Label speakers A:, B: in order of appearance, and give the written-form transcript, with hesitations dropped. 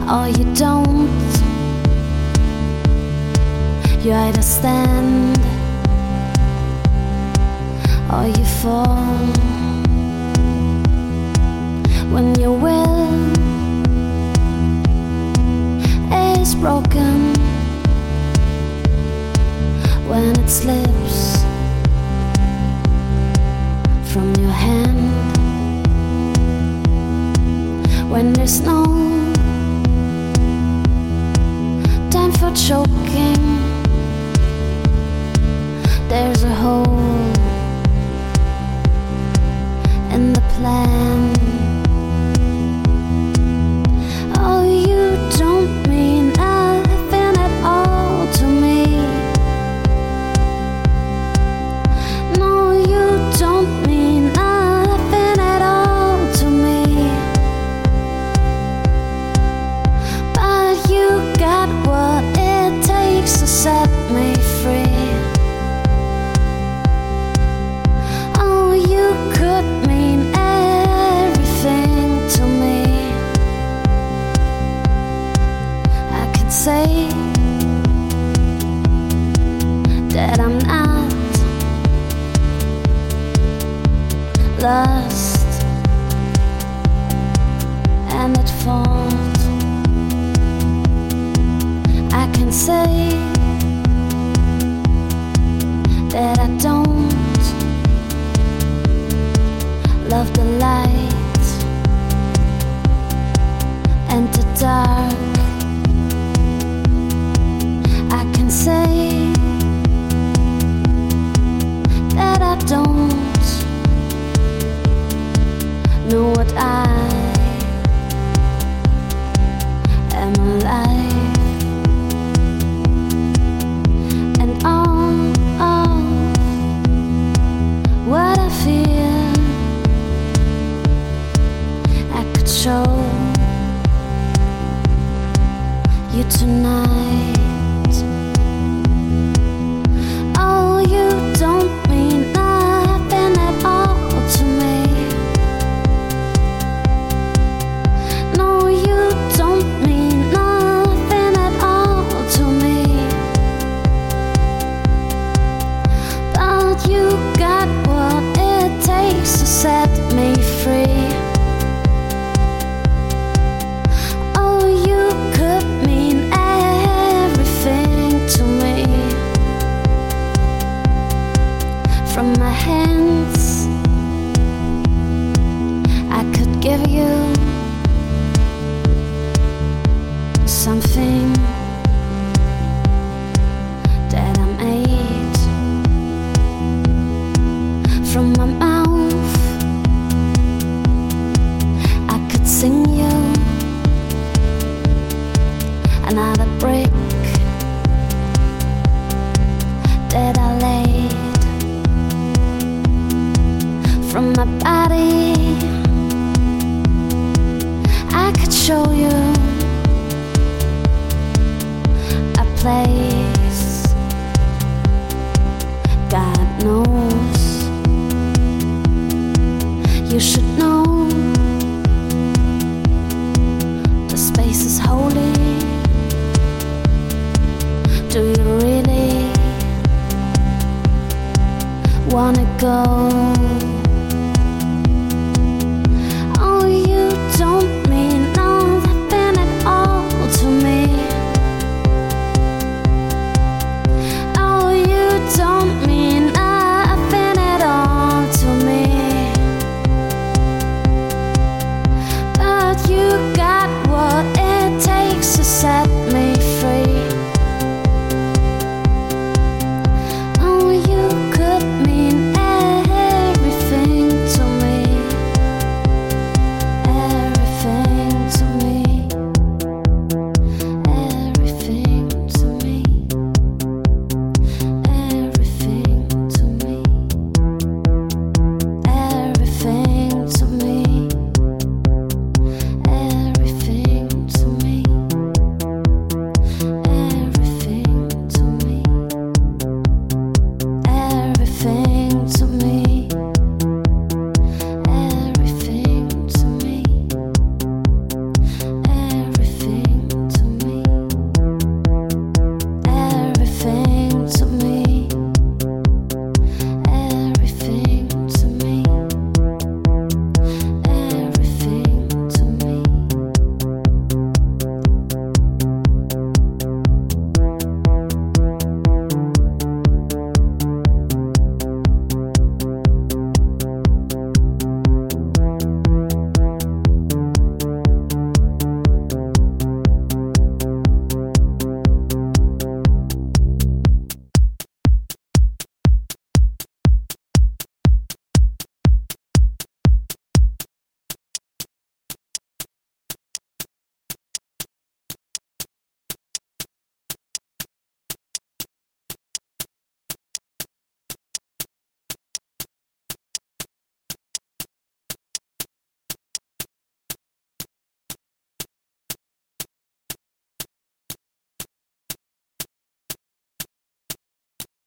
A: or you don't. You either stand or you fall. When your will is broken, when it slips from your hand, when there's no time for choking, there's a hole in the plan. Oh, you don't mean nothing at all to me. No, you don't mean nothing at all to me. But you got what it takes to set me free. Oh, you could mean everything to me. I could say that I'm not lost and at fault. I can say that I don't love the light and the dark. I can say that I don't know what I am alive. And all of what I feel I could show you tonight. Oh, you don't mean nothing at all to me. No, you don't mean nothing at all to me. But you got what it takes to set me free. Oh, you could mean everything to me. From my hands, I could give you something that I made. From my mouth, I could sing you another brick that I laid. From my body, I could show you a place God knows